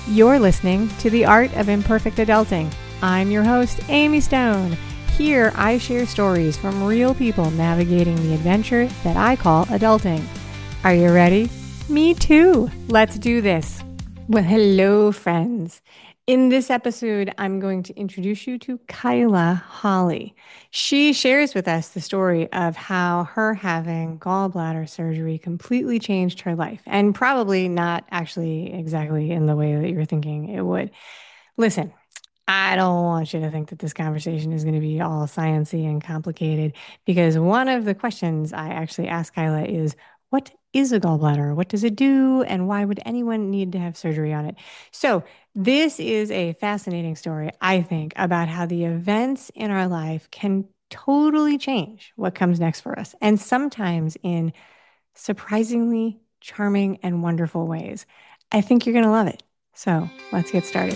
You're listening to The Art of Imperfect Adulting. I'm your host, Amy Stone. Here, I share stories from real people navigating the adventure that I call adulting. Are you ready? Me too. Let's do this. Well, hello, friends. In this episode, I'm going to introduce you to Kyla Holly. She shares with us the story of how her having gallbladder surgery completely changed her life, and probably not actually exactly in the way that you're thinking it would. Listen, I don't want you to think that this conversation is going to be all sciencey and complicated because one of the questions I actually ask Kyla is, what is a gallbladder? What does it do? And why would anyone need to have surgery on it? So, this is a fascinating story, I think, about how the events in our life can totally change what comes next for us, and sometimes in surprisingly charming and wonderful ways. I think you're going to love it. So, let's get started.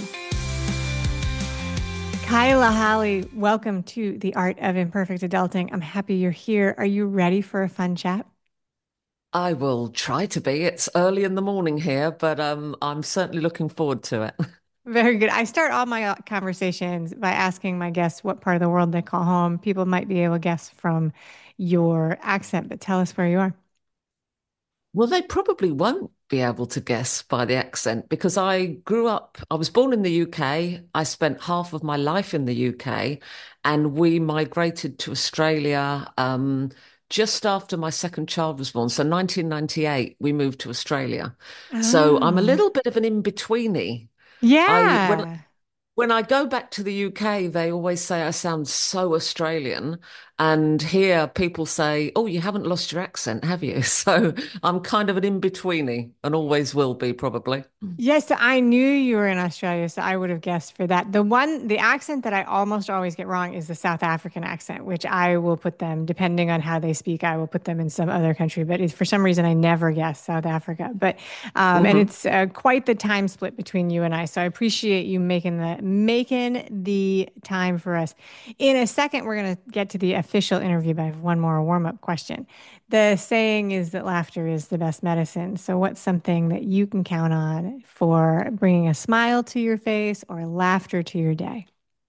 Kyla Holly, welcome to The Art of Imperfect Adulting. I'm happy you're here. Are you ready for a fun chat? I will try to be. It's early in the morning here, but I'm certainly looking forward to it. Very good. I start all my conversations by asking my guests what part of the world they call home. People might be able to guess from your accent, but tell us where you are. Well, they probably won't be able to guess by the accent because I was born in the UK. I spent half of my life in the UK, and we migrated to Australia just after my second child was born. So 1998, we moved to Australia. So I'm a Oh, little bit of an in-betweenie. I when yeah. When I go back to the UK, they always say I sound so Australian. And here people say, oh, you haven't lost your accent, have you? So I'm kind of an in-betweenie and always will be probably. Yes, I knew you were in Australia, so I would have guessed for that. The accent that I almost always get wrong is the South African accent, which I will put them, depending on how they speak, I will put them in some other country. But for some reason, I never guess South Africa. And Hmm. it's quite the time split between you and I. So I appreciate you making the time for us. In a second, we're going to get to the official interview, but I have one more warm-up question. The saying is that laughter is the best medicine. So, what's something that you can count on for bringing a smile to your face or laughter to your day?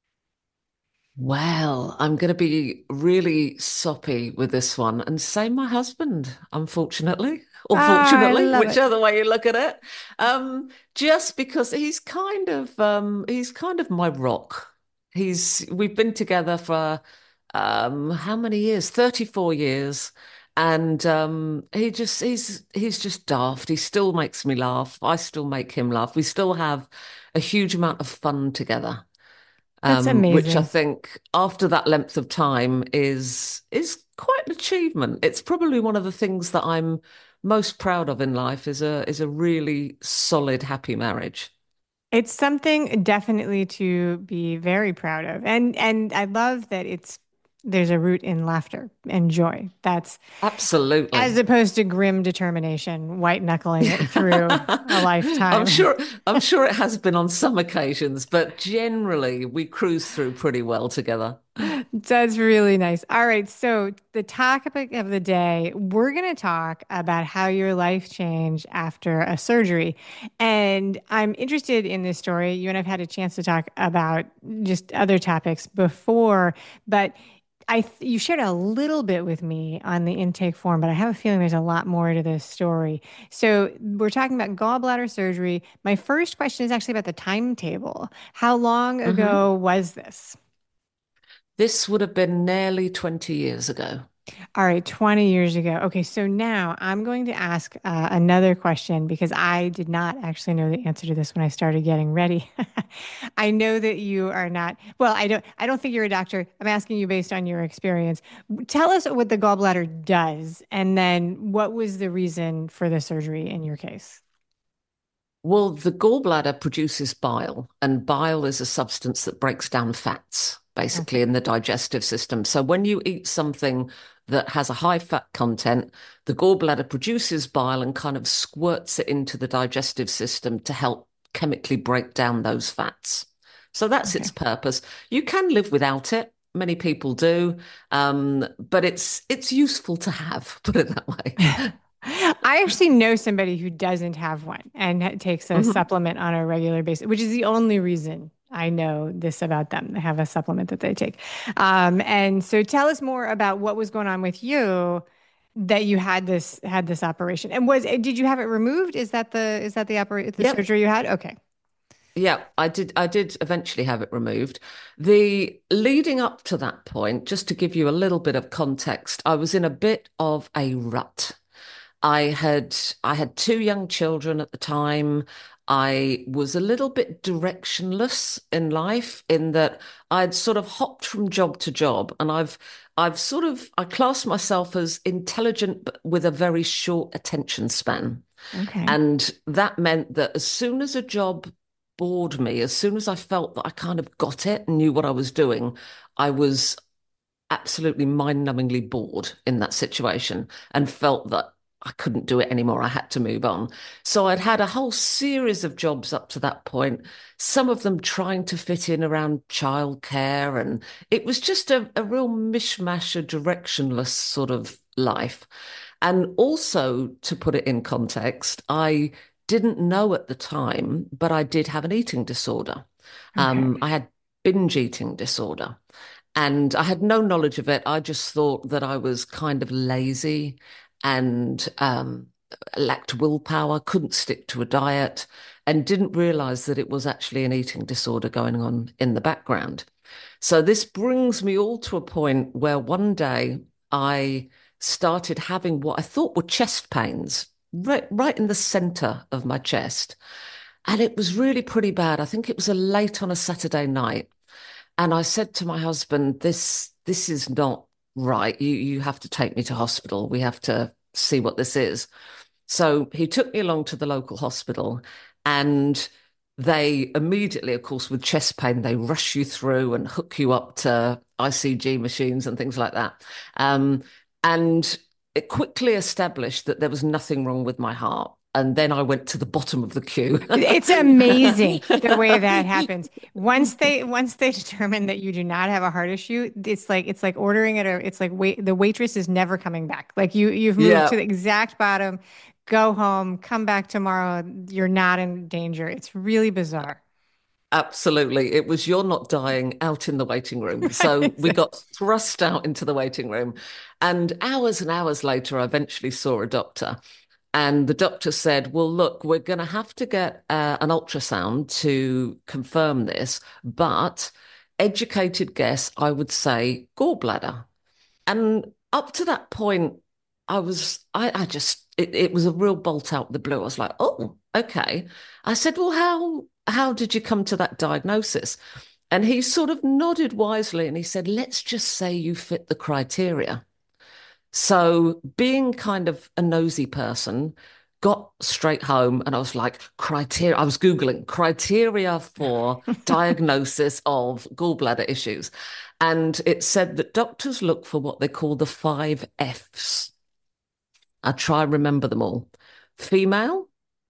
Well, I'm going to be really soppy with this one and say my husband, unfortunately, or Ah, I fortunately, love it. whichever way you look at it. Just because he's kind of my rock. We've been together for how many years? 34 years. And he's just daft. He still makes me laugh. I still make him laugh. We still have a huge amount of fun together, That's which I amazing. think after that length of time is quite an achievement. It's probably one of the things that I'm most proud of in life is a really solid, happy marriage. It's something definitely to be very proud of. And I love that there's a root in laughter and joy. That's as Absolutely. opposed to grim determination, white knuckling it through a I'm lifetime. sure I'm sure it has been on some occasions, but generally we cruise through pretty well together. That's really nice. All right. So, the topic of the day, we're going to talk about how your life changed after a surgery. And I'm interested in this story. You and I've had a chance to talk about just other topics before, but you shared a little bit with me on the intake form, but I have a feeling there's a lot more to this story. So, we're talking about gallbladder surgery. My first question is actually about the timetable. How long Hmm. ago was this? This would have been nearly 20 years ago. All right, 20 years ago. Okay, so now I'm going to ask another question because I did not actually know the answer to this when I started getting ready. I know that you are not, well, I don't think you're a doctor. I'm asking you based on your experience. Tell us what the gallbladder does and then what was the reason for the surgery in your case? Well, the gallbladder produces bile, and bile is a substance that breaks down fats, basically, Okay. in the digestive system. So when you eat something that has a high fat content, the gallbladder produces bile and kind of squirts it into the digestive system to help chemically break down those fats. So that's Okay. its purpose. You can live without it. Many people do, but it's useful to have, put it that way. I actually know somebody who doesn't have one and takes a Mhm. supplement on a regular basis, which is the only reason I know this about them. They have a supplement that they take. And so tell us more about what was going on with you that you had this operation. And did you have it removed? Is that the Yep. surgery you had? Okay. Yeah, I did eventually have it removed. The leading up to that point, just to give you a little bit of context, I was in a bit of a rut. I had I had two young children at the time. I was a little bit directionless in life in that I'd sort of hopped from job to job, and I class myself as intelligent but with a very short attention span. Okay. And that meant that as soon as a job bored me, as soon as I felt that I kind of got it and knew what I was doing, I was absolutely mind-numbingly bored in that situation and felt that I couldn't do it anymore. I had to move on. So I'd had a whole series of jobs up to that point, some of them trying to fit in around childcare. And it was just a real mishmash, a directionless sort of life. And also, to put it in context, I didn't know at the time, but I did have an eating disorder. Okay. I had binge eating disorder. And I had no knowledge of it. I just thought that I was kind of lazy and lacked willpower, couldn't stick to a diet, and didn't realize that it was actually an eating disorder going on in the background. So this brings me all to a point where one day I started having what I thought were chest pains right in the center of my chest. And it was really pretty bad. I think it was a late on a Saturday night. And I said to my husband, this is not right. You have to take me to hospital. We have to see what this is. So he took me along to the local hospital, and they immediately, of course, with chest pain, they rush you through and hook you up to ICG machines and things like that. Um, and it quickly established that there was nothing wrong with my heart. And then I went to the bottom of the queue. It's amazing the way that happens. Once they determine that you do not have a heart issue, it's like ordering it, or it's like the waitress is never coming back. Like you've moved to Yeah. the exact bottom. Go home, come back tomorrow. You're not in danger. It's really bizarre. Absolutely. It was you're not dying out in the waiting room. So we Exactly. got thrust out into the waiting room. And hours later, I eventually saw a doctor. And the doctor said, well, look, we're going to have to get an ultrasound to confirm this. But educated guess, I would say gallbladder. And up to that point, it was a real bolt out of the blue. I was like, oh, okay. I said, well, how did you come to that diagnosis? And he sort of nodded wisely and he said, let's just say you fit the criteria. So being kind of a nosy person, got straight home and I was like, criteria. I was Googling criteria for diagnosis of gallbladder issues. And it said that doctors look for what they call the five F's. I try and remember them all. Female,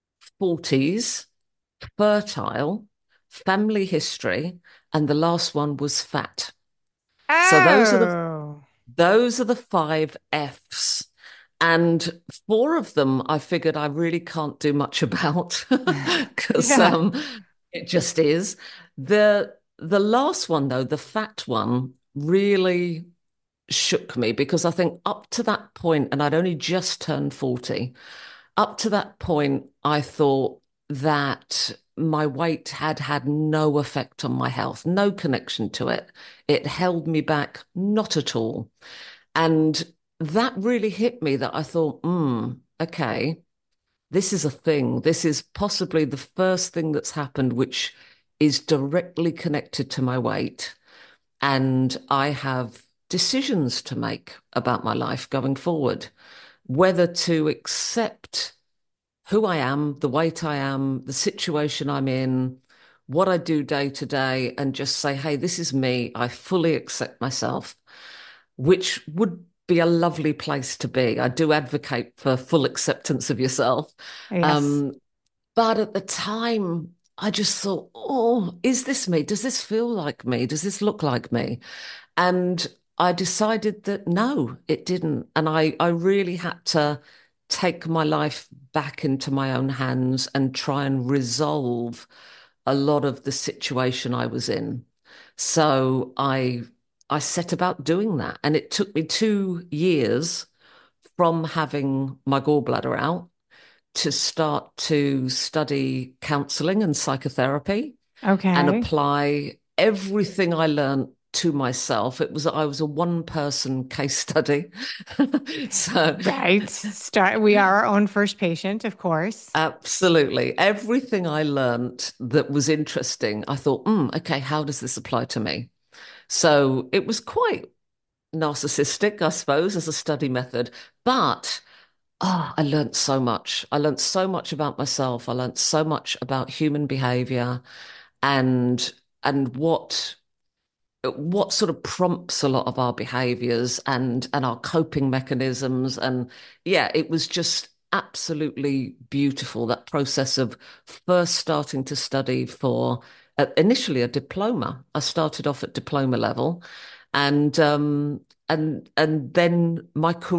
40s, fertile, family history, and the last one was fat. So Oh, those are the five F's. And four of them I figured I really can't do much about because yeah. it just is. The last one though, the fat one, really shook me because I think up to that point, and I'd only just turned 40, up to that point, I thought that my weight had had no effect on my health, no connection to it. It held me back, not at all. And that really hit me that I thought, okay, this is a thing. This is possibly the first thing that's happened, which is directly connected to my weight. And I have decisions to make about my life going forward, whether to accept who I am, the weight I am, the situation I'm in, what I do day to day, and just say, hey, this is me. I fully accept myself, which would be a lovely place to be. I do advocate for full acceptance of yourself. Yes. Um, but at the time, I just thought, oh, is this me? Does this feel like me? Does this look like me? And I decided that no, it didn't. And I really had to take my life back into my own hands and try and resolve a lot of the situation I was in. So I set about doing that. And it took me 2 years from having my gallbladder out to start to study counseling and psychotherapy and Okay. apply everything I learned to myself. I was a one person case study. So Right. Start. We are our own first patient, of course. absolutely everything I learned that was interesting, I thought, okay, how does this apply to me? So it was quite narcissistic, I suppose, as a study method, but I learned so much. I learned so much about myself. I learned so much about human behavior and what sort of prompts a lot of our behaviors and our coping mechanisms. And yeah, it was just absolutely beautiful, that process of first starting to study for initially a diploma. I started off at diploma level, and then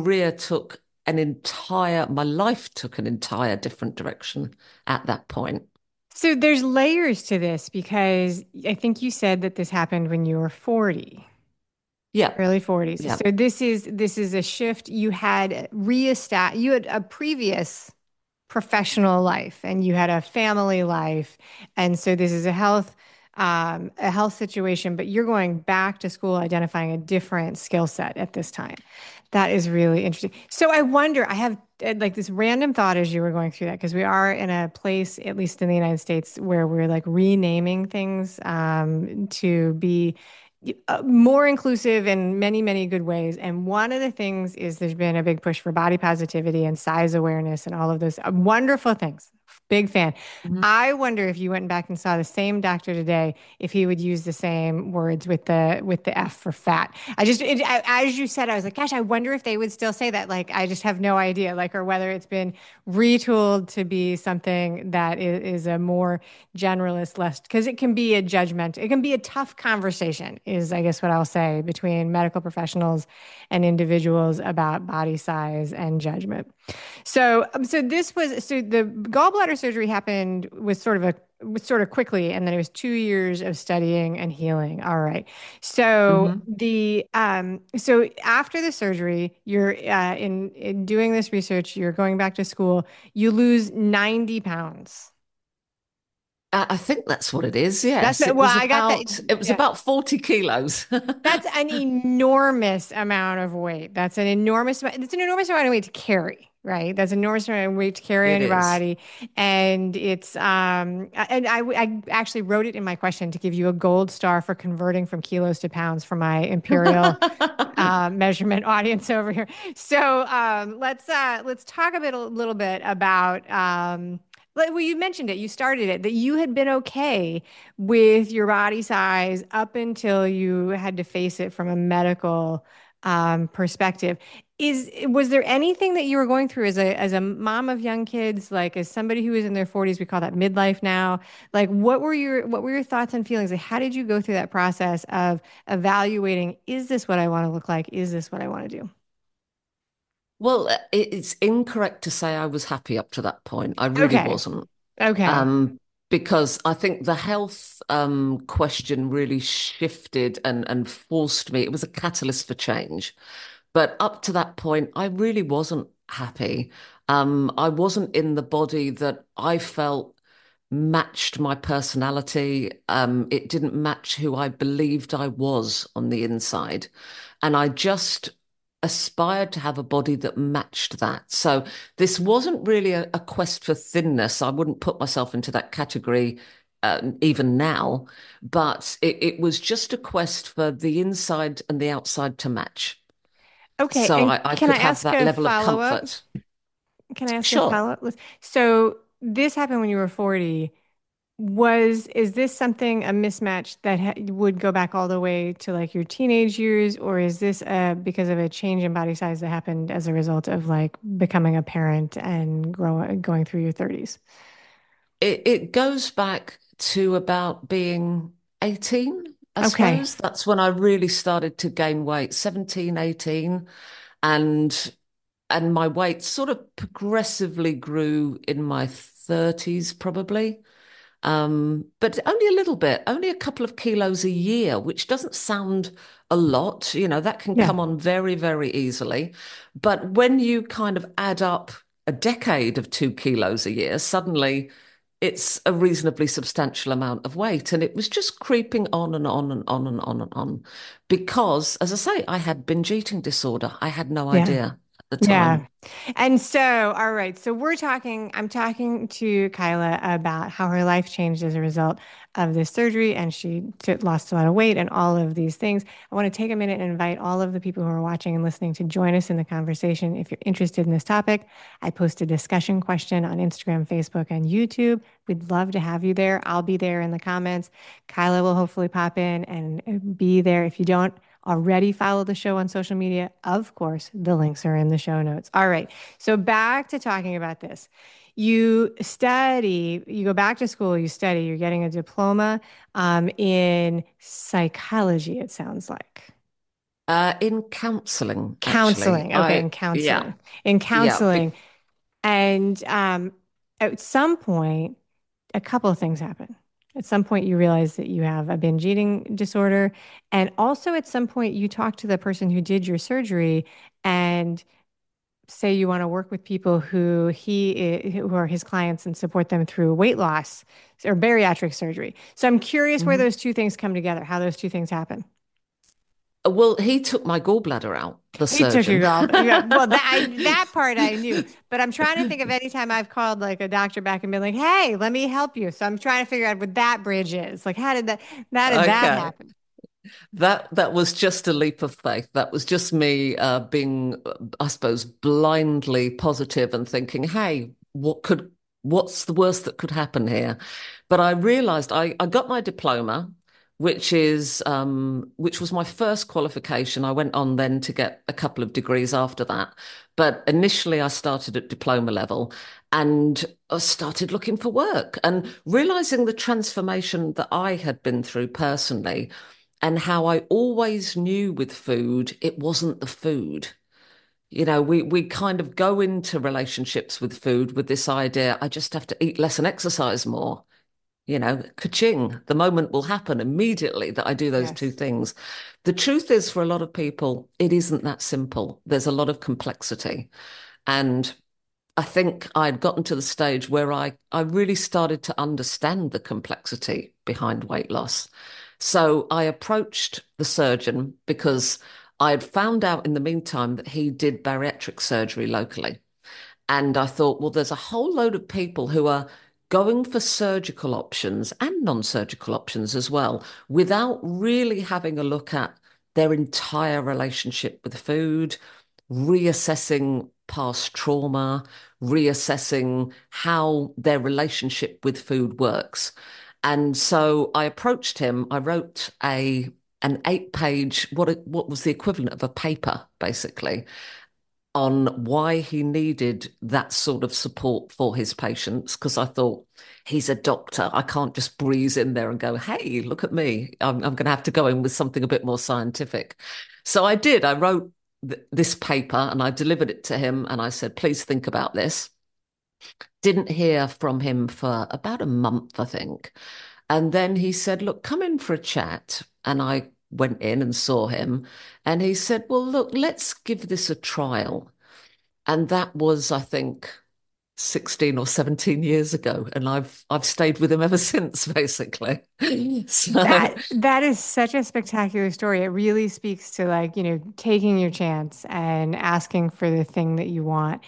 my life took an entire different direction at that point. So there's layers to this because I think you said that this happened when you were 40, Yeah, early 40s. yeah. So this is a shift. You had a previous professional life and you had a family life. And so this is a health situation, but you're going back to school identifying a different skill set at this time. That is really interesting. So I wonder, I have like this random thought as you were going through that, because we are in a place, at least in the United States, where we're like renaming things to be more inclusive in many, many good ways. And one of the things is there's been a big push for body positivity and size awareness and all of those wonderful things. Big fan. I wonder if you went back and saw the same doctor today, if he would use the same words with the F for fat. As you said, I was like, gosh, I wonder if they would still say that. Like, I just have no idea. Like, or whether it's been retooled to be something that is a more generalist list, because it can be a judgment. It can be a tough conversation, is I guess what I'll say, between medical professionals and individuals about body size and judgment. So the gallbladder surgery happened with sort of quickly, and then it was 2 years of studying and healing. All right. Hmm. So after the surgery, you're in doing this research, you're going back to school, you lose 90 pounds. I think that's what it is. That's Yes, well, I got that. it was Yeah. about 40 kilos. That's an enormous amount of weight. It's an enormous amount of weight to carry, right? That's an enormous amount of weight to carry on It your is. body. And I actually wrote it in my question to give you a gold star for converting from kilos to pounds for my imperial measurement audience over here. So let's talk a little bit about well, you mentioned it, you started it, that you had been okay with your body size up until you had to face it from a medical perspective. Was there anything that you were going through as a mom of young kids, like as somebody who is in their 40s, we call that midlife now? Like what were your thoughts and feelings? Like how did you go through that process of evaluating, is this what I want to look like? Is this what I want to do? Well, it's incorrect to say I was happy up to that point. I really Okay. wasn't. Okay. Um, because I think the health question really shifted and forced me. It was a catalyst for change. But up to that point, I really wasn't happy. I wasn't in the body that I felt matched my personality. It didn't match who I believed I was on the inside. And I just aspired to have a body that matched that. So this wasn't really a quest for thinness. I wouldn't put myself into that category. Even now, but it was just a quest for the inside and the outside to match. Okay. So And I can I could have ask that a level of follow up? comfort. Can I ask a Sure. follow up? So this happened when you were 40. Is this something, a mismatch that would go back all the way to like your teenage years, or is this because of a change in body size that happened as a result of like becoming a parent and going through your 30s? It goes back to about being 18, I Okay. suppose. That's when I really started to gain weight, 17, 18. And and my weight sort of progressively grew in my 30s, probably. But only a little bit, only a couple of kilos a year, which doesn't sound a lot. That can Yeah. come on very, very easily. But when you kind of add up a decade of 2 kilos a year, suddenly it's a reasonably substantial amount of weight. And it was just creeping on and on and on and on and on. Because, as I say, I had binge eating disorder. I had no Yeah. idea at the Yeah. time. And so, all right. So I'm talking to Kyla about how her life changed as a result of this surgery and she lost a lot of weight and all of these things. I want to take a minute and invite all of the people who are watching and listening to join us in the conversation. If you're interested in this topic, I post a discussion question on Instagram, Facebook, and YouTube. We'd love to have you there. I'll be there in the comments. Kyla will hopefully pop in and be there. If you don't, already follow the show on social media, of course, the links are in the show notes. All right. So back to talking about this. You go back to school, you study, you're getting a diploma in psychology, it sounds like. In counseling, actually, Counseling. Okay, in counseling. yeah, In yeah. counseling. And at some point, a couple of things happen. At some point, you realize that you have a binge eating disorder. And also, at some point, you talk to the person who did your surgery and say you want to work with people who are his clients and support them through weight loss or bariatric surgery. So I'm curious where Mhm. those two things come together, how those two things happen. Well, he took my gallbladder out, the He took your surgeon. gall. Yeah, well, that part I knew, but I'm trying to think of any time I've called like a doctor back and been like, "Hey, let me help you." So I'm trying to figure out what that bridge is. Like, how did that Okay. happen? That was just a leap of faith. That was just me being, I suppose, blindly positive and thinking, hey, what's the worst that could happen here? But I realized I got my diploma, which was my first qualification. I went on then to get a couple of degrees after that. But initially I started at diploma level and I started looking for work and realizing the transformation that I had been through personally and how I always knew with food, it wasn't the food. We kind of go into relationships with food with this idea, I just have to eat less and exercise more. Ka-ching, the moment will happen immediately that I do those two Yes. things. The truth is, for a lot of people, it isn't that simple. There's a lot of complexity. And I think I'd gotten to the stage where I really started to understand the complexity behind weight loss. So I approached the surgeon because I had found out in the meantime that he did bariatric surgery locally. And I thought, well, there's a whole load of people who are going for surgical options and non-surgical options as well, without really having a look at their entire relationship with food, reassessing past trauma, reassessing how their relationship with food works. And so I approached him. I wrote an 8 page, what was the equivalent of a paper, basically, on why he needed that sort of support for his patients. Because I thought, he's a doctor. I can't just breeze in there and go, hey, look at me. I'm going to have to go in with something a bit more scientific. So I did. I wrote this paper and I delivered it to him and I said, please think about this. Didn't hear from him for about a month, I think. And then he said, look, come in for a chat. And I went in and saw him. And he said, well, look, let's give this a trial. And that was, I think, 16 or 17 years ago. And I've stayed with him ever since, basically. So That is such a spectacular story. It really speaks to like, taking your chance and asking for the thing that you want.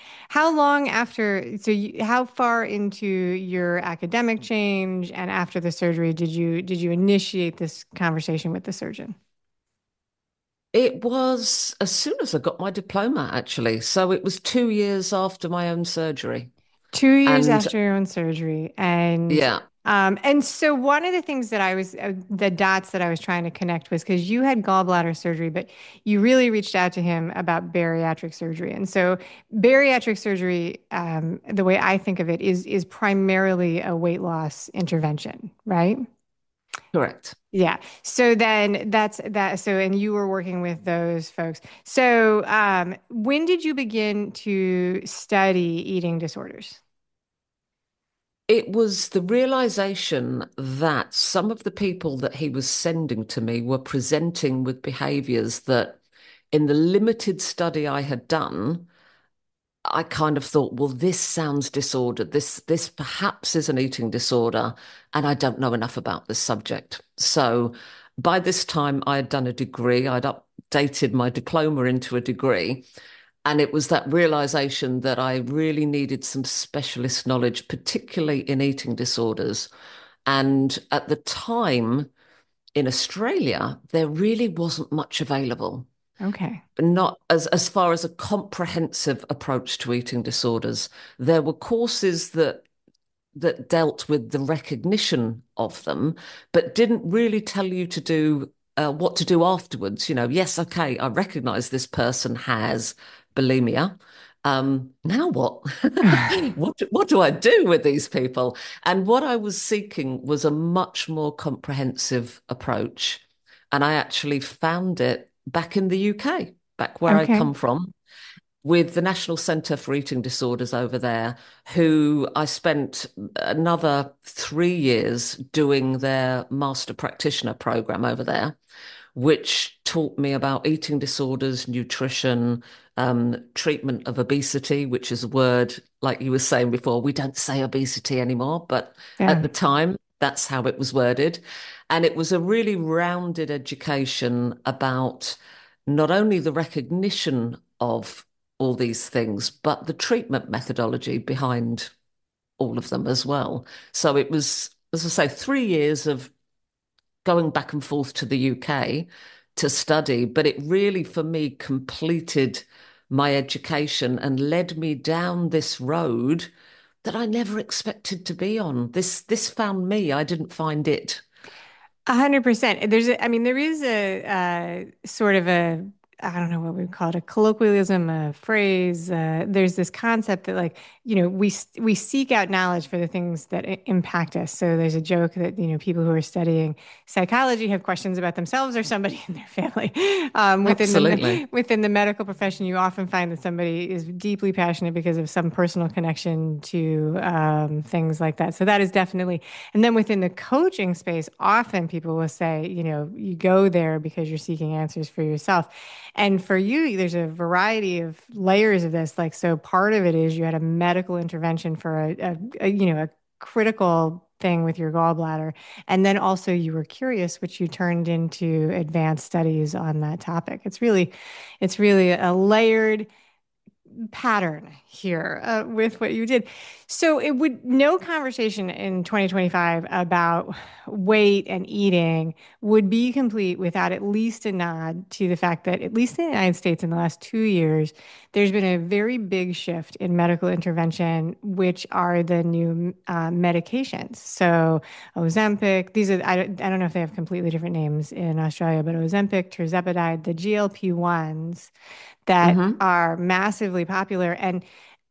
How far into your academic change and after the surgery did you initiate this conversation with the surgeon? it was as soon as I got my diploma, actually. So it was 2 years after my own surgery. 2 years And after your own surgery. yeah, And so one of the things that the dots that I was trying to connect was because you had gallbladder surgery, but you really reached out to him about bariatric surgery. And so bariatric surgery, the way I think of it is primarily a weight loss intervention, right? Correct. Yeah. So then that's that. So, and you were working with those folks. So, when did you begin to study eating disorders? It was the realization that some of the people that he was sending to me were presenting with behaviors that, in the limited study I had done, I kind of thought, well, this sounds disordered. This perhaps is an eating disorder, and I don't know enough about this subject. So by this time, I had done a degree. I'd updated my diploma into a degree. And it was that realization that I really needed some specialist knowledge, particularly in eating disorders. And at the time in Australia, there really wasn't much available, Okay. not as far as a comprehensive approach to eating disorders. There were courses that dealt with the recognition of them, but didn't really tell you to do what to do afterwards. Yes, okay, I recognize this person has bulimia. Now what? What do I do with these people? And what I was seeking was a much more comprehensive approach. And I actually found it back in the UK, back where I Okay. come from, with the National Centre for Eating Disorders over there, who I spent another 3 years doing their master practitioner program over there, which taught me about eating disorders, nutrition, treatment of obesity, which is a word, like you were saying before, we don't say obesity anymore, but at Yeah. the time, that's how it was worded. And it was a really rounded education about not only the recognition of all these things, but the treatment methodology behind all of them as well. So it was, as I say, 3 years of going back and forth to the UK to study, but it really, for me, completed my education and led me down this road that I never expected to be on. This found me. I didn't find it. 100%. I mean, there is sort of I don't know what we would call it, a colloquialism, a phrase. There's this concept that, like, we seek out knowledge for the things that impact us. So there's a joke that, people who are studying psychology have questions about themselves or somebody in their family. Absolutely. Within the medical profession, you often find that somebody is deeply passionate because of some personal connection to things like that. So that is definitely. And then within the coaching space, often people will say, you go there because you're seeking answers for yourself. And for you, there's a variety of layers of this. Like, so part of it is you had a medical intervention for a critical thing with your gallbladder. And then also you were curious, which you turned into advanced studies on that topic. It's really a layered pattern here with what you did. So it would no conversation in 2025 about weight and eating would be complete without at least a nod to the fact that, at least in the United States in the last 2 years, there's been a very big shift in medical intervention, which are the new medications. So Ozempic, these are, I don't know if they have completely different names in Australia, but Ozempic, tirzepatide, the GLP-1s that Hmm. are massively popular and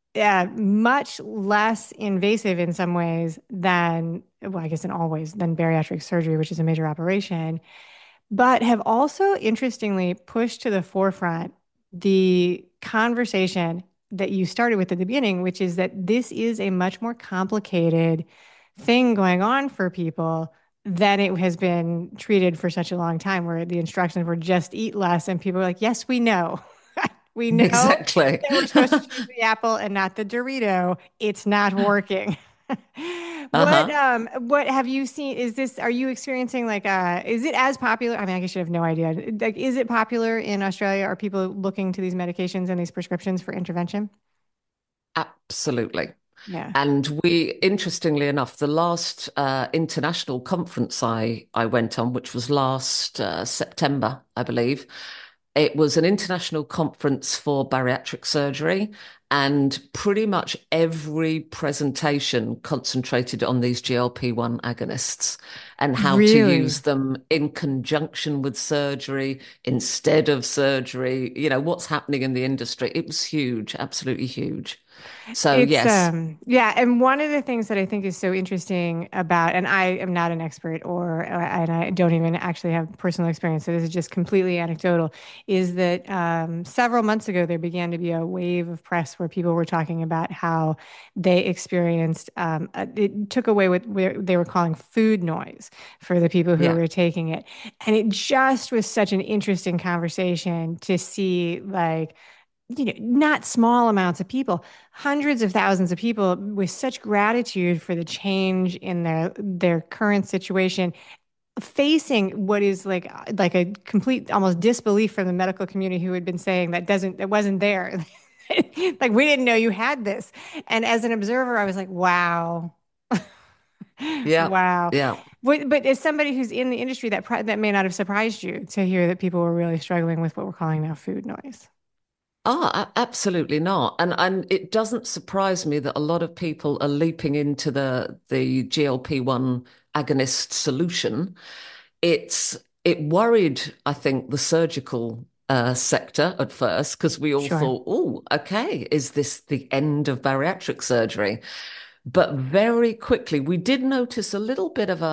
much less invasive in some ways than, well, I guess in all ways, than bariatric surgery, which is a major operation, but have also interestingly pushed to the forefront the conversation that you started with at the beginning, which is that this is a much more complicated thing going on for people than it has been treated for such a long time, where the instructions were just eat less, and people are like, yes, we know. We know Exactly. that we're supposed to choose the apple and not the Dorito. It's not working. Uh-huh. What have you seen? Are you experiencing like is it as popular? I mean, I guess you have no idea. Like, is it popular in Australia? Are people looking to these medications and these prescriptions for intervention? Absolutely. Yeah. And we, interestingly enough, the last international conference I went on, which was last September, I believe, it was an international conference for bariatric surgery, and pretty much every presentation concentrated on these GLP-1 agonists and how to use Really? them in conjunction with surgery, instead of surgery, what's happening in the industry. It was huge, absolutely huge. So It's yes, yeah, and one of the things that I think is so interesting about, and I am not an expert and I don't even actually have personal experience, so this is just completely anecdotal, is that several months ago there began to be a wave of press where people were talking about how they experienced it took away what they were calling food noise for the people who yeah, were taking it, and it just was such an interesting conversation to see like not small amounts of people, hundreds of thousands of people with such gratitude for the change in their current situation, facing what is like a complete almost disbelief from the medical community who had been saying that wasn't there. Like we didn't know you had this. And as an observer, I was like, wow. yeah, Wow. yeah. But as somebody who's in the industry, that may not have surprised you to hear that people were really struggling with what we're calling now food noise. Oh, absolutely not. And it doesn't surprise me that a lot of people are leaping into the GLP-1 agonist solution. It worried, I think, the surgical sector at first because we all Sure. thought, oh, okay, is this the end of bariatric surgery? But very quickly, we did notice a little bit of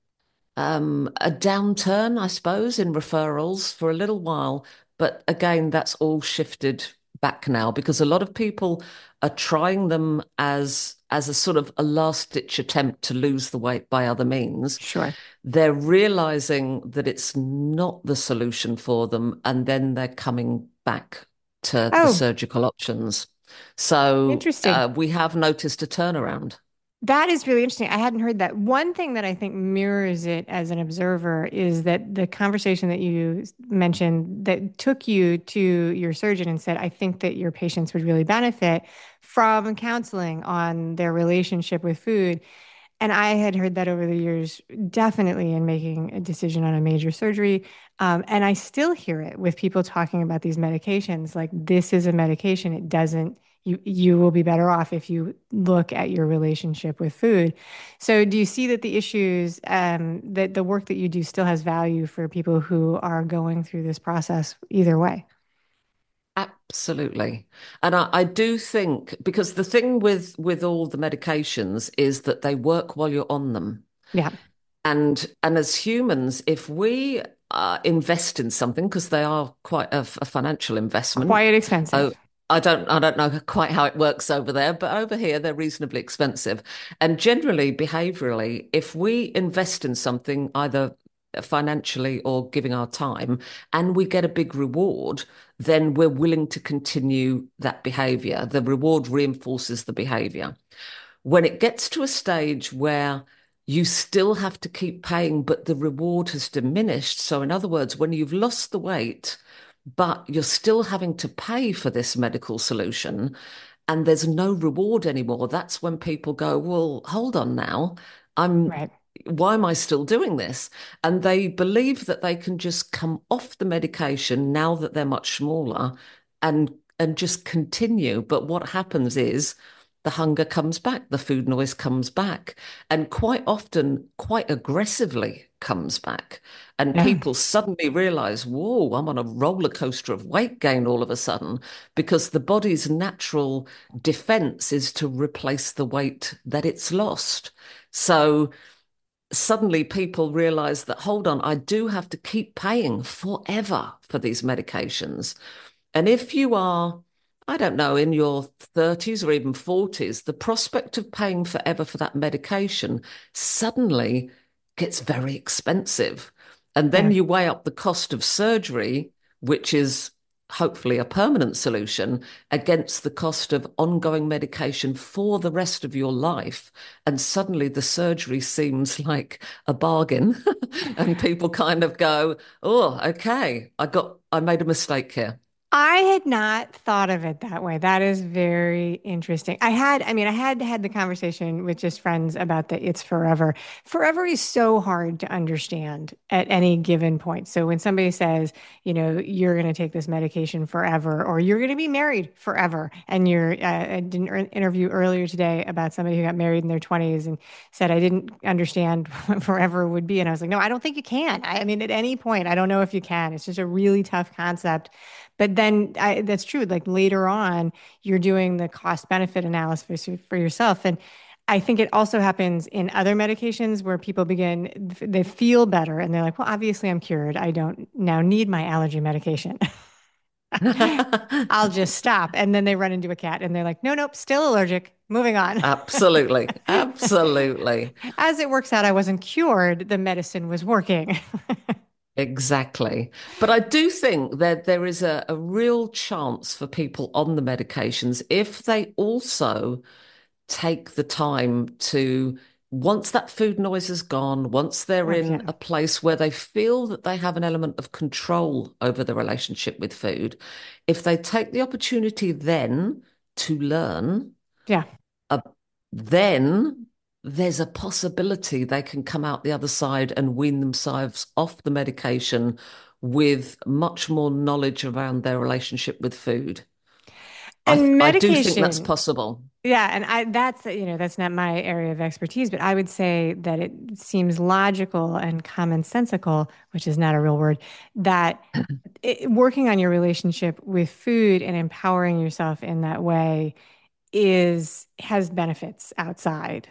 a downturn, I suppose, in referrals for a little while. But again, that's all shifted back now because a lot of people are trying them as a sort of a last ditch attempt to lose the weight by other means. Sure. They're realizing that it's not the solution for them, and then they're coming back to the Oh, surgical options. So interesting. we have noticed a turnaround. That is really interesting. I hadn't heard that. One thing that I think mirrors it as an observer is that the conversation that you mentioned that took you to your surgeon and said, I think that your patients would really benefit from counseling on their relationship with food. And I had heard that over the years, definitely in making a decision on a major surgery. And I still hear it with people talking about these medications. Like this is a medication. It doesn't, you will be better off if you look at your relationship with food. So do you see that the issues, that the work that you do still has value for people who are going through this process either way? Absolutely. And I do think because the thing with all the medications is that they work while you're on them. Yeah, And as humans, if we invest in something, because they are quite a financial investment. quite expensive. Oh, I don't know quite how it works over there, but over here they're reasonably expensive. And generally, behaviorally, if we invest in something, either financially or giving our time, and we get a big reward, then we're willing to continue that behavior. The reward reinforces the behavior. When it gets to a stage where you still have to keep paying, but the reward has diminished. So, in other words, when you've lost the weight, but you're still having to pay for this medical solution and there's no reward anymore, that's when people go, well, hold on now. I'm Right. Why am I still doing this? And they believe that they can just come off the medication now that they're much smaller and just continue. But what happens is the hunger comes back, the food noise comes back, and quite often, quite aggressively comes back. And Yeah. people suddenly realize, whoa, I'm on a roller coaster of weight gain all of a sudden, because the body's natural defense is to replace the weight that it's lost. So suddenly people realize that, hold on, I do have to keep paying forever for these medications. And if you are, I don't know, in your 30s or even 40s, the prospect of paying forever for that medication suddenly gets very expensive. And then Yeah. you weigh up the cost of surgery, which is hopefully a permanent solution, against the cost of ongoing medication for the rest of your life. And suddenly the surgery seems like a bargain. And people kind of go, oh, okay, I made a mistake here. I had not thought of it that way. That is very interesting. I had had the conversation with just friends about that it's forever. Forever is so hard to understand at any given point. So when somebody says, you're going to take this medication forever, or you're going to be married forever, and I did an interview earlier today about somebody who got married in their 20s and said, I didn't understand what forever would be. And I was like, no, I don't think you can. I mean, at any point, I don't know if you can. It's just a really tough concept. But then that's true. Like later on, you're doing the cost benefit analysis for yourself. And I think it also happens in other medications where people they feel better and they're like, well, obviously I'm cured. I don't now need my allergy medication. I'll just stop. And then they run into a cat and they're like, no, nope, still allergic. Moving on. Absolutely. Absolutely. As it works out, I wasn't cured. The medicine was working. Exactly. But I do think that there is a real chance for people on the medications if they also take the time to, once that food noise is gone, once they're Oh, in yeah. a place where they feel that they have an element of control over the relationship with food, if they take the opportunity then to learn, Yeah. uh, then there's a possibility they can come out the other side and wean themselves off the medication with much more knowledge around their relationship with food. And I do think that's medication. possible. Yeah, and that's not my area of expertise, but I would say that it seems logical and commonsensical, which is not a real word, that working on your relationship with food and empowering yourself in that way is has benefits outside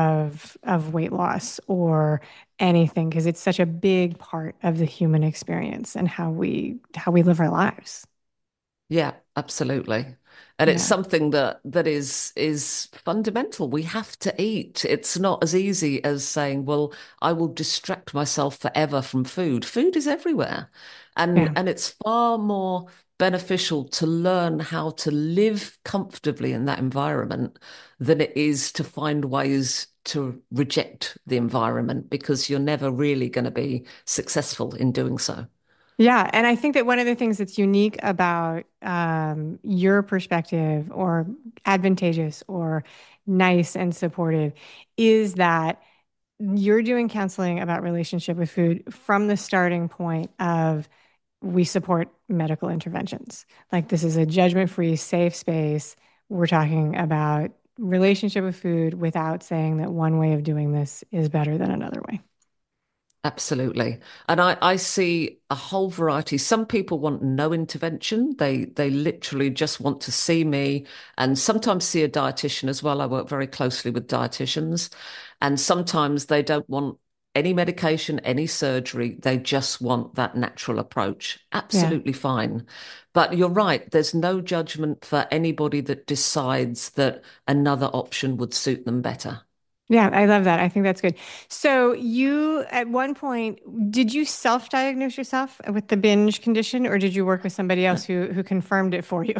of weight loss or anything because it's such a big part of the human experience and how we live our lives. Yeah, absolutely. And it's Yeah. something that is fundamental. We have to eat. It's not as easy as saying, well, I will distract myself forever from food. Food is everywhere. And Yeah. and it's far more beneficial to learn how to live comfortably in that environment than it is to find ways to reject the environment because you're never really going to be successful in doing so. Yeah, and I think that one of the things that's unique about your perspective or advantageous or nice and supportive is that you're doing counseling about relationship with food from the starting point of we support medical interventions. Like this is a judgment-free, safe space. We're talking about relationship with food without saying that one way of doing this is better than another way. Absolutely. And I see a whole variety. Some people want no intervention. They literally just want to see me and sometimes see a dietitian as well. I work very closely with dietitians. And sometimes they don't want any medication, any surgery. They just want that natural approach. Yeah. Absolutely fine. But you're right, there's no judgment for anybody that decides that another option would suit them better. Yeah, I love that. I think that's good. So you, at one point, did you self-diagnose yourself with the binge condition, or did you work with somebody else who confirmed it for you?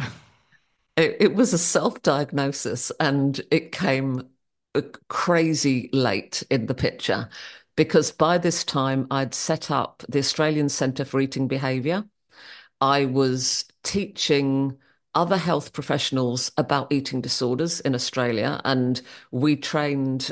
It was a self-diagnosis and it came crazy late in the picture because by this time I'd set up the Australian Centre for Eating Behaviour. I was teaching other health professionals about eating disorders in Australia, and we trained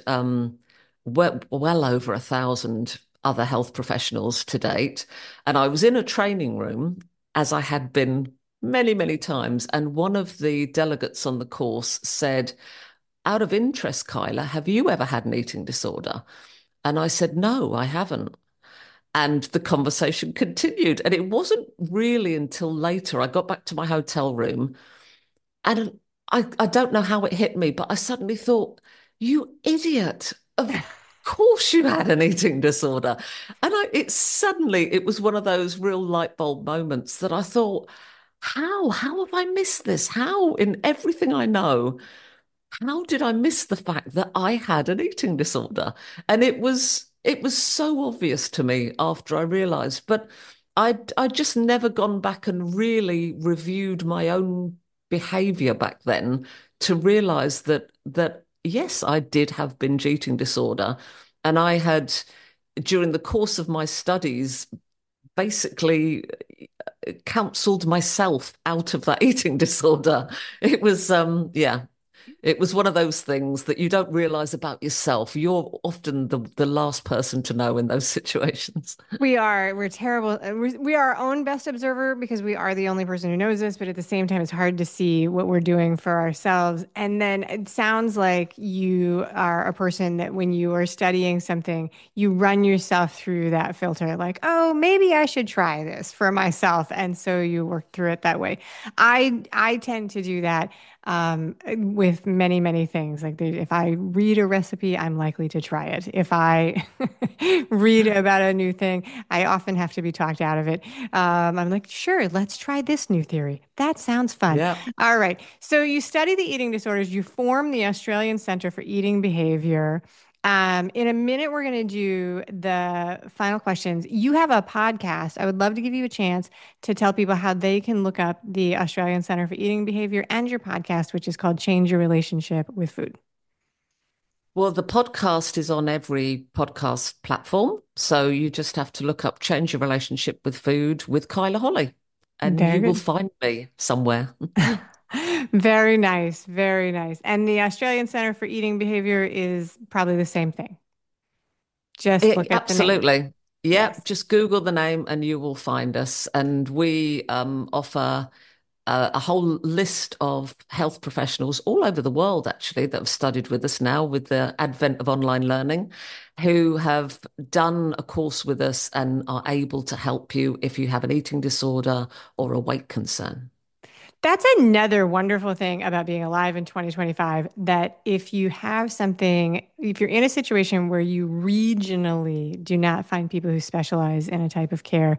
well over 1,000 other health professionals to date. And I was in a training room, as I had been many, many times, and one of the delegates on the course said, out of interest, Kyla, have you ever had an eating disorder? And I said, no, I haven't. And the conversation continued. And it wasn't really until later I got back to my hotel room and I don't know how it hit me, but I suddenly thought, you idiot. Of course you had an eating disorder. And it was one of those real light bulb moments that I thought, how have I missed this? How in everything I know, how did I miss the fact that I had an eating disorder? And it was so obvious to me after I realized, but I'd just never gone back and really reviewed my own behavior back then to realize that yes, I did have binge eating disorder. And I had, during the course of my studies, basically counseled myself out of that eating disorder. It was yeah. It was one of those things that you don't realize about yourself. You're often the last person to know in those situations. We are. We're terrible. We are our own best observer because we are the only person who knows this, but at the same time, it's hard to see what we're doing for ourselves. And then it sounds like you are a person that when you are studying something, you run yourself through that filter, like, oh, maybe I should try this for myself. And so you work through it that way. I tend to do that with many, many things. Like if I read a recipe, I'm likely to try it. If I read about a new thing, I often have to be talked out of it. I'm like, sure, let's try this new theory. That sounds fun. Yeah. All right. So you study the eating disorders, you form the Australian Centre for Eating Behavior. In a minute, we're going to do the final questions. You have a podcast. I would love to give you a chance to tell people how they can look up the Australian Centre for Eating Behavior and your podcast, which is called Change Your Relationship with Food. Well, the podcast is on every podcast platform. So you just have to look up Change Your Relationship with Food with Kyla Holly, and Very you will good. find me somewhere. Very nice, very nice. And the Australian Center for Eating Behavior is probably the same thing. Just look at the name. Absolutely. Yeah, Yes. just Google the name and you will find us. And we offer a whole list of health professionals all over the world, actually, that have studied with us now with the advent of online learning, who have done a course with us and are able to help you if you have an eating disorder or a weight concern. That's another wonderful thing about being alive in 2025 that if you have something, if you're in a situation where you regionally do not find people who specialize in a type of care,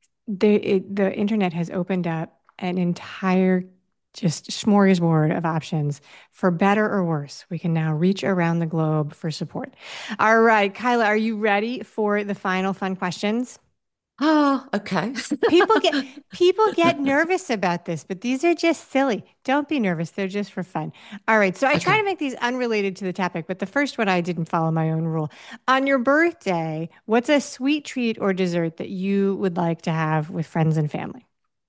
the internet has opened up an entire just smorgasbord of options for better or worse. We can now reach around the globe for support. All right, Kyla, are you ready for the final fun questions? Ah, okay. People get people get nervous about this, but these are just silly. Don't be nervous. They're just for fun. All right. So I try Okay. to make these unrelated to the topic, but the first one I didn't follow my own rule. On your birthday, what's a sweet treat or dessert that you would like to have with friends and family?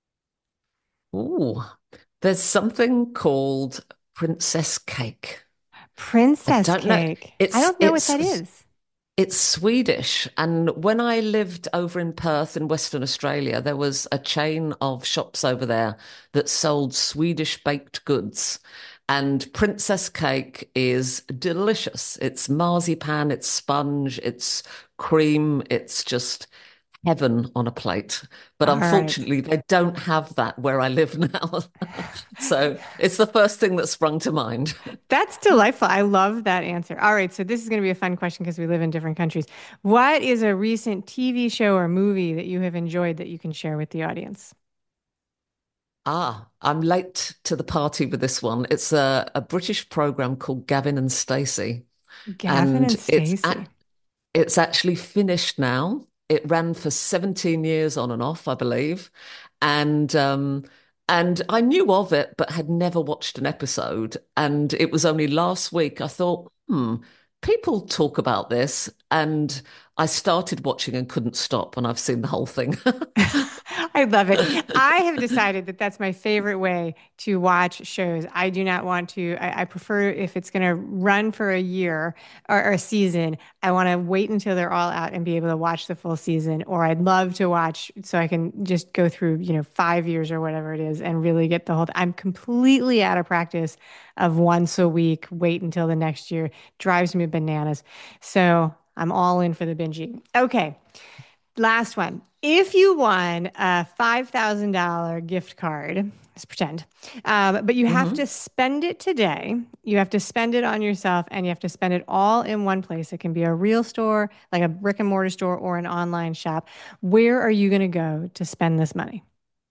Ooh, there's something called princess cake. I Princess don't know. cake. I It's don't know what that it's is. It's Swedish. And when I lived over in Perth in Western Australia, there was a chain of shops over there that sold Swedish baked goods. And princess cake is delicious. It's marzipan, it's sponge, it's cream, it's just heaven on a plate. But All right. unfortunately, they don't have that where I live now. So it's the first thing that sprung to mind. That's delightful. I love that answer. All right, so this is going to be a fun question because we live in different countries. What is a recent TV show or movie that you have enjoyed that you can share with the audience? Ah, I'm late to the party with this one. It's a British program called Gavin and Stacey, Gavin and and Stacey. it's actually finished now. It ran for 17 years on and off, I believe, and and I knew of it but had never watched an episode. And it was only last week I thought, people talk about this, and I started watching and couldn't stop, and I've seen the whole thing. I love it. I have decided that that's my favorite way to watch shows. I do not want to, I prefer if it's going to run for a year or a season, I want to wait until they're all out and be able to watch the full season. Or I'd love to watch so I can just go through, 5 years or whatever it is and really get the whole. I'm completely out of practice of once a week, wait until the next year. Drives me bananas. So I'm all in for the binging. Okay. Last one. If you won a $5,000 gift card, let's pretend, but you have to Mhm. spend it today, you have to spend it on yourself, and you have to spend it all in one place. It can be a real store, like a brick and mortar store, or an online shop. Where are you going to go to spend this money?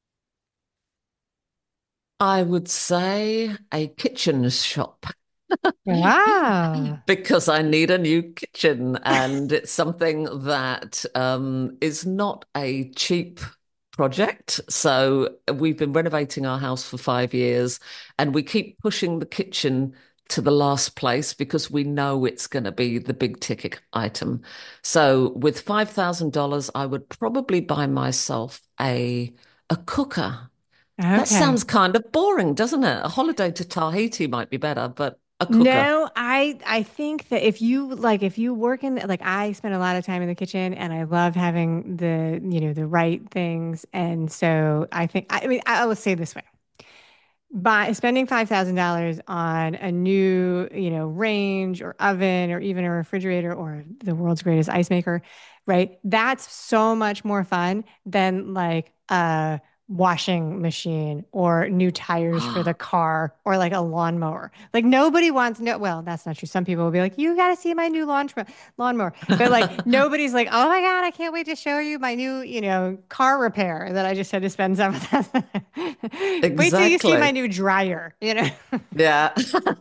I would say a kitchen shop Wow. because I need a new kitchen, and it's something that is not a cheap project. So we've been renovating our house for 5 years, and we keep pushing the kitchen to the last place because we know it's going to be the big ticket item. So with $5,000, I would probably buy myself a cooker. That Okay. sounds kind of boring, doesn't it? A holiday to Tahiti might be better, but A cooker. No, I think that if you work in like I spend a lot of time in the kitchen and I love having the right things, and so I mean I will say this way. By spending $5,000 on a new, range or oven or even a refrigerator or the world's greatest ice maker, right? That's so much more fun than like a washing machine or new tires for the car or like a lawnmower. Like nobody wants no, well, that's not true. Some people will be like, "You got to see my new lawnmower." But like nobody's like, "Oh my God, I can't wait to show you my new, car repair that I just had to spend some of that." Wait till you see my Exactly. new dryer. Yeah.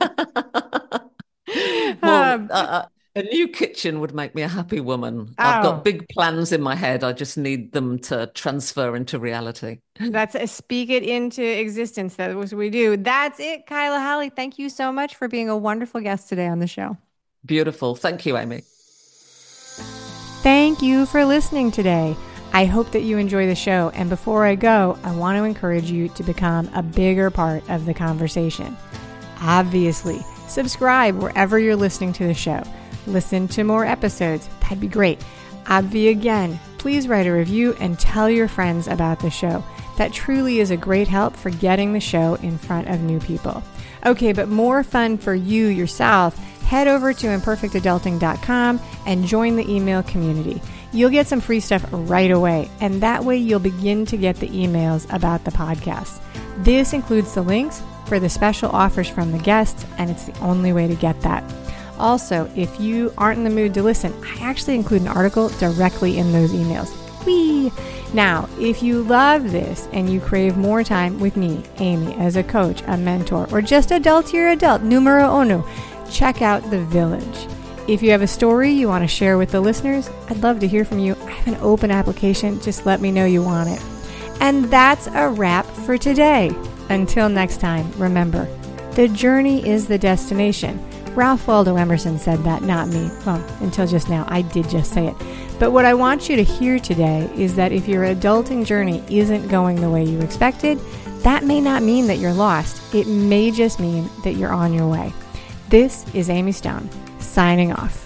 Well, Um, a new kitchen would make me a happy woman. I've got oh, big plans in my head. I just need them to transfer into reality. that's a speak it into existence. That was what we do. That's it, Kyla Holly. Thank you so much for being a wonderful guest today on the show. Beautiful. Thank you, Amy. Thank you for listening today. I hope that you enjoy the show. And before I go, I want to encourage you to become a bigger part of the conversation. Obviously, subscribe wherever you're listening to the show. Listen to more episodes. That'd be great. Obvi again, please write a review and tell your friends about the show. That truly is a great help for getting the show in front of new people. Okay, but more fun for you yourself, head over to imperfectadulting.com and join the email community. You'll get some free stuff right away, and that way you'll begin to get the emails about the podcast. This includes the links for the special offers from the guests, and it's the only way to get that. Also, if you aren't in the mood to listen, I actually include an article directly in those emails. Whee! Now, if you love this and you crave more time with me, Amy, as a coach, a mentor, or just adultier adult, numero uno, check out The Village. If you have a story you want to share with the listeners, I'd love to hear from you. I have an open application. Just let me know you want it. And that's a wrap for today. Until next time, remember, the journey is the destination. Ralph Waldo Emerson said that, not me. Well, until just now, I did just say it. But what I want you to hear today is that if your adulting journey isn't going the way you expected, that may not mean that you're lost. It may just mean that you're on your way. This is Amy Stone, signing off.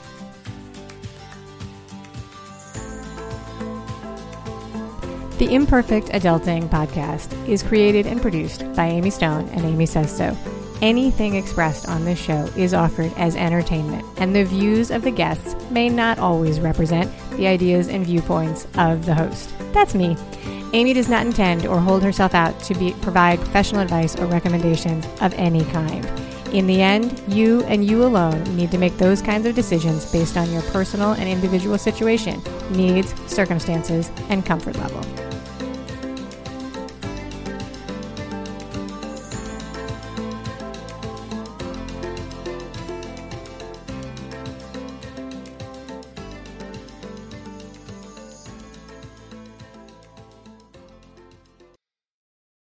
The Imperfect Adulting Podcast is created and produced by Amy Stone and Amy Says So. Anything expressed on this show is offered as entertainment, and the views of the guests may not always represent the ideas and viewpoints of the host. That's me. Amy does not intend or hold herself out to provide professional advice or recommendations of any kind. In the end, you and you alone need to make those kinds of decisions based on your personal and individual situation, needs, circumstances, and comfort level.